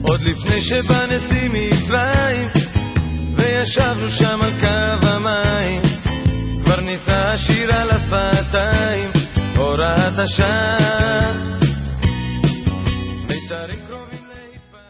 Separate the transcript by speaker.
Speaker 1: עוד לפני שבא נשיא מצרים וישבנו שם על קו המים, כבר ניסה השיר על השפתיים, הוראת השעה